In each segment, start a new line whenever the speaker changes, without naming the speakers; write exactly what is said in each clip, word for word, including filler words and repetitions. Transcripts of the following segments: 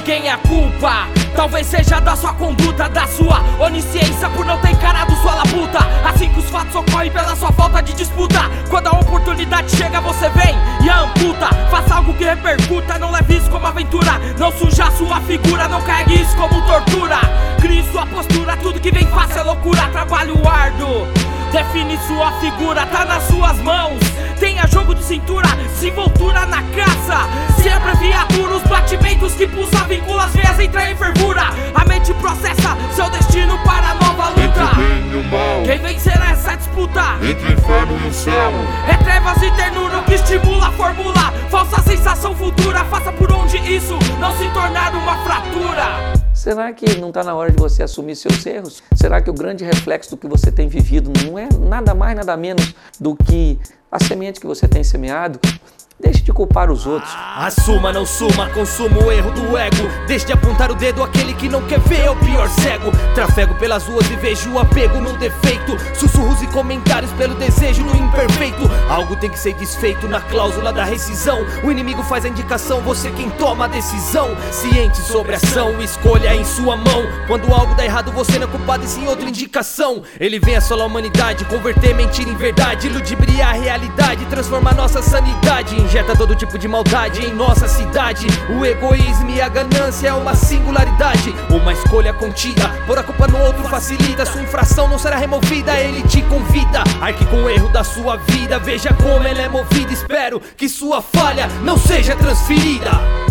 quem é a culpa? Talvez seja da sua conduta, da sua onisciência por não ter encarado sua labuta. Assim que os fatos ocorrem pela sua falta de disputa. Quando a oportunidade chega você vem e a amputa. Faça algo que repercuta, não leve isso como aventura. Não suja sua figura, não carregue isso como tortura. Crie sua postura, tudo que vem fácil é loucura. Trabalho árduo, define sua figura, tá nas suas mãos. Tenha jogo de cintura, desenvoltura na caça. Se abreviatura, os batimentos que pulsa, vincula as veias, entra em fervura. A mente processa seu destino para a nova luta.
Entre o bem e o mal,
quem vencerá essa disputa?
entre o inferno e o céu.
É trevas e ternura o que estimula a fórmula. Falsa sensação futura, faça por onde isso não se tornar uma fratura.
Será que não está na hora de você assumir seus erros? Será que o grande reflexo do que você tem vivido não é nada mais, nada menos do que a semente que você tem semeado? Deixe de culpar os outros.
Assuma, não suma, consuma o erro do ego. Deixe de apontar o dedo àquele que não quer ver, é o pior cego. Trafego pelas ruas e vejo o apego no defeito. Sussurros e comentários pelo desejo no imperfeito. Algo tem que ser desfeito na cláusula da rescisão. O inimigo faz a indicação, você quem toma a decisão. Ciente sobre a ação, escolha em sua mão. Quando algo dá errado você não é culpado e sim outra indicação. Ele vem assolar a humanidade, converter mentira em verdade, ludibriar a realidade, transformar nossa sanidade. Injeta todo tipo de maldade em nossa cidade. O egoísmo e a ganância é uma singularidade. Uma escolha contida, pôr a culpa no outro facilita. Sua infração não será removida, ele te convida. Arque com o erro da sua vida, veja como ela é movida. Espero que sua falha não seja transferida.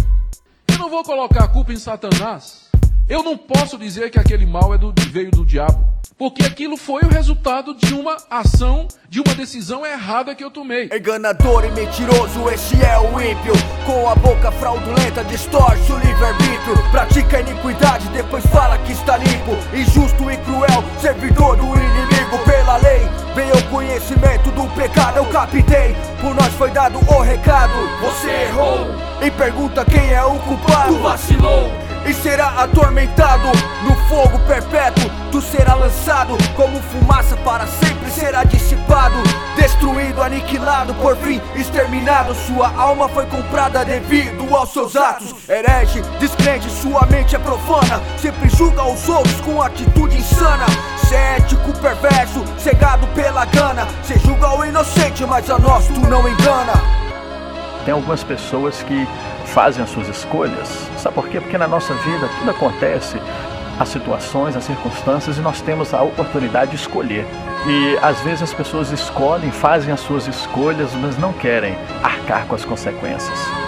Eu não vou colocar a culpa em Satanás. Eu não posso dizer que aquele mal é do, veio do diabo, porque aquilo foi o resultado de uma ação, de uma decisão errada que eu tomei.
Enganador e mentiroso, esse é o ímpio. Com a boca fraudulenta, distorce o livre-arbítrio. Pratica a iniquidade, depois fala que está limpo. Injusto e cruel, servidor do inimigo. Pela lei, veio o conhecimento do pecado. Eu captei, por nós foi dado o recado. Você errou, e pergunta quem é o culpado.
Tu vacilou
e será atormentado no fogo perpétuo. Tu será lançado como fumaça, para sempre será dissipado, destruído, aniquilado, por fim exterminado. Sua alma foi comprada devido aos seus atos. Herege, descrente, sua mente é profana. Sempre julga os outros com atitude insana. Cético, perverso, cegado pela gana. Cê julga o inocente, mas a nós tu não engana.
Tem algumas pessoas que fazem as suas escolhas. Sabe por quê? Porque na nossa vida tudo acontece, as situações, as circunstâncias, e nós temos a oportunidade de escolher. E às vezes as pessoas escolhem, fazem as suas escolhas, mas não querem arcar com as consequências.